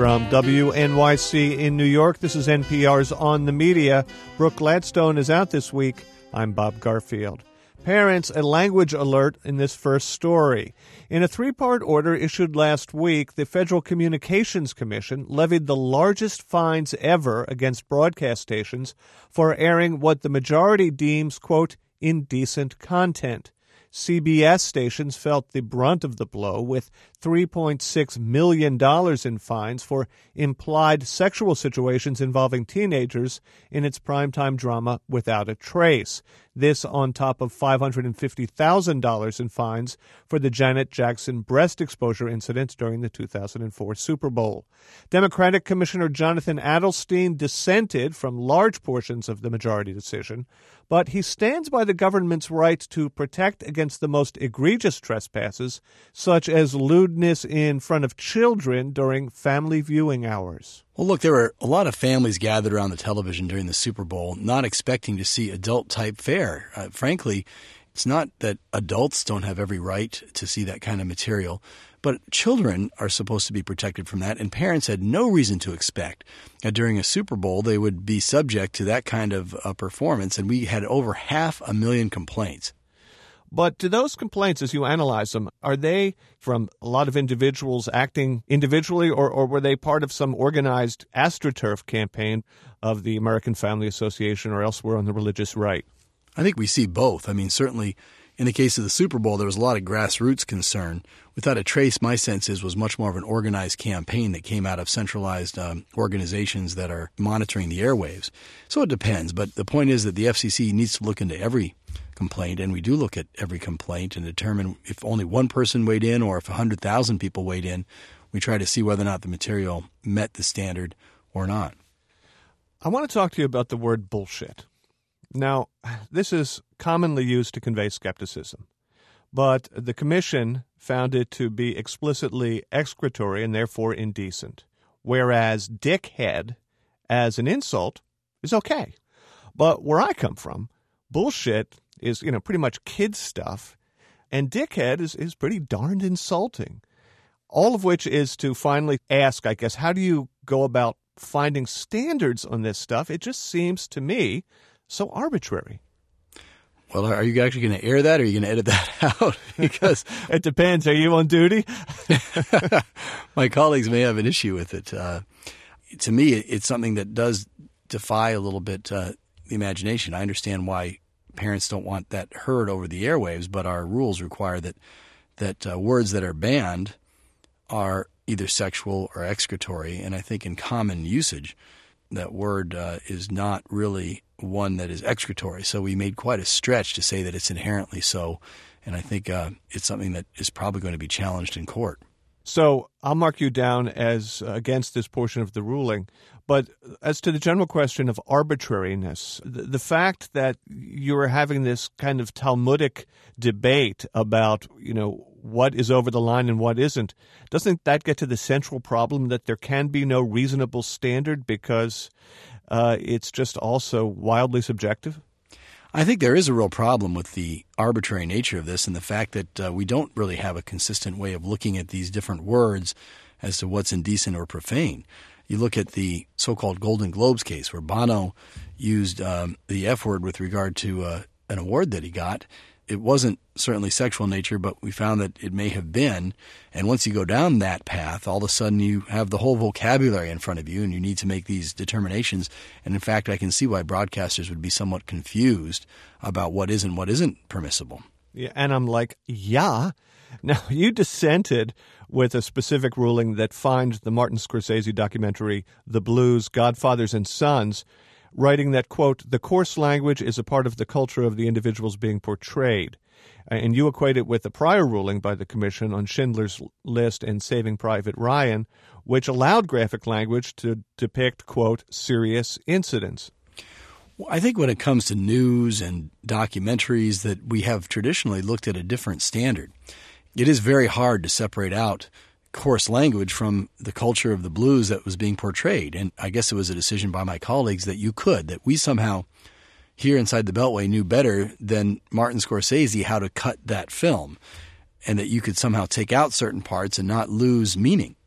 From WNYC in New York, this is NPR's On the Media. Brooke Gladstone is out this week. I'm Bob Garfield. Parents, a language alert in this first story. In a three-part order issued last week, the Federal Communications Commission levied the largest fines ever against broadcast stations for airing what the majority deems, quote, indecent content. CBS stations felt the brunt of the blow with $3.6 million in fines for implied sexual situations involving teenagers in its primetime drama Without a Trace. This on top of $550,000 in fines for the Janet Jackson breast exposure incident during the 2004 Super Bowl. Democratic Commissioner Jonathan Adelstein dissented from large portions of the majority decision, but he stands by the government's right to protect against the most egregious trespasses, such as lewdness in front of children during family viewing hours. Well, look, there were a lot of families gathered around the television during the Super Bowl, not expecting to see adult-type fare. Frankly, it's not that adults don't have every right to see that kind of material, but children are supposed to be protected from that, and parents had no reason to expect that during a Super Bowl they would be subject to that kind of performance, and we had over 500,000 complaints. But do those complaints, as you analyze them, are they from a lot of individuals acting individually, or were they part of some organized AstroTurf campaign of the American Family Association or elsewhere on the religious right? I think we see both. I mean, certainly in the case of the Super Bowl, there was a lot of grassroots concern. Without a Trace, my sense is, was much more of an organized campaign that came out of centralized organizations that are monitoring the airwaves. So it depends. But the point is that the FCC needs to look into every complaint, and we do look at every complaint and determine if only one person weighed in or if 100,000 people weighed in. We try to see whether or not the material met the standard or not. I want to talk to you about the word bullshit. Now, this is commonly used to convey skepticism, but the commission found it to be explicitly excretory and therefore indecent, whereas dickhead as an insult is okay. But where I come from, bullshit is, pretty much kid stuff, and dickhead is pretty darned insulting. All of which is to finally ask, I guess, how do you go about finding standards on this stuff? It just seems to me so arbitrary. Well, are you actually going to air that, or are you going to edit that out? Because it depends. Are you on duty? My colleagues may have an issue with it. To me, it's something that does defy a little bit the imagination. I understand why parents don't want that heard over the airwaves, but our rules require that words that are banned are either sexual or excretory. And I think in common usage, that word is not really one that is excretory. So we made quite a stretch to say that it's inherently so. And I think it's something that is probably going to be challenged in court. So I'll mark you down as against this portion of the ruling. But as to the general question of arbitrariness, the fact that you're having this kind of Talmudic debate about, what is over the line and what isn't, doesn't that get to the central problem that there can be no reasonable standard because it's just also wildly subjective? I think there is a real problem with the arbitrary nature of this and the fact that we don't really have a consistent way of looking at these different words as to what's indecent or profane. You look at the so-called Golden Globes case where Bono used the F word with regard to an award that he got. It wasn't certainly sexual in nature, but we found that it may have been. And once you go down that path, all of a sudden you have the whole vocabulary in front of you and you need to make these determinations. And in fact, I can see why broadcasters would be somewhat confused about what is and what isn't permissible. Yeah, and I'm like, yeah. Now, you dissented with a specific ruling that fined the Martin Scorsese documentary, The Blues, Godfathers and Sons, writing that, quote, the coarse language is a part of the culture of the individuals being portrayed. And you equate it with the prior ruling by the Commission on Schindler's List and Saving Private Ryan, which allowed graphic language to depict, quote, serious incidents. Well, I think when it comes to news and documentaries that we have traditionally looked at a different standard. It is very hard to separate out coarse language from the culture of the blues that was being portrayed. And I guess it was a decision by my colleagues that we somehow here inside the Beltway knew better than Martin Scorsese how to cut that film, and that you could somehow take out certain parts and not lose meaning.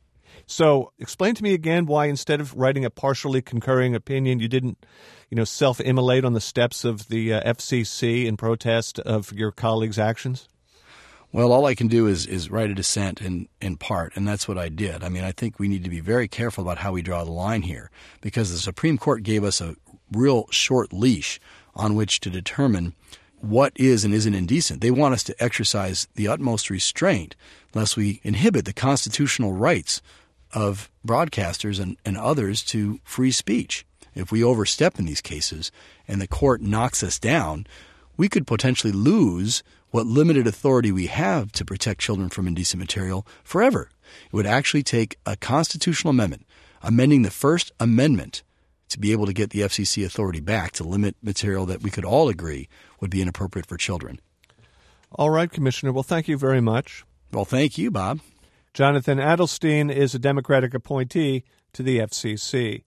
So explain to me again why instead of writing a partially concurring opinion, you didn't, self-immolate on the steps of the FCC in protest of your colleagues' actions? Well, all I can do is write a dissent in part, and that's what I did. I mean, I think we need to be very careful about how we draw the line here, because the Supreme Court gave us a real short leash on which to determine what is and isn't indecent. They want us to exercise the utmost restraint lest we inhibit the constitutional rights of broadcasters and others to free speech. If we overstep in these cases and the court knocks us down, we could potentially lose what limited authority we have to protect children from indecent material forever. It would actually take a constitutional amendment, amending the First Amendment, to be able to get the FCC authority back to limit material that we could all agree would be inappropriate for children. All right, Commissioner. Well, thank you very much. Well, thank you, Bob. Jonathan Adelstein is a Democratic appointee to the FCC.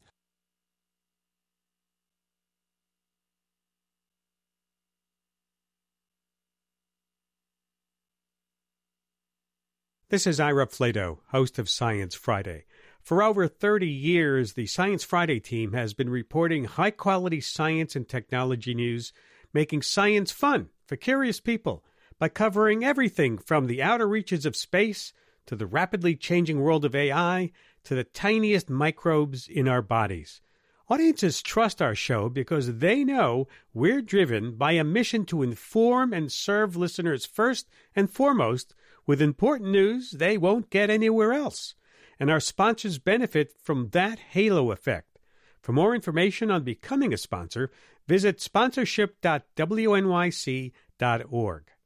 This is Ira Flato, host of Science Friday. For over 30 years, the Science Friday team has been reporting high-quality science and technology news, making science fun for curious people by covering everything from the outer reaches of space to the rapidly changing world of AI to the tiniest microbes in our bodies. Audiences trust our show because they know we're driven by a mission to inform and serve listeners first and foremost with important news they won't get anywhere else. And our sponsors benefit from that halo effect. For more information on becoming a sponsor, visit sponsorship.wnyc.org.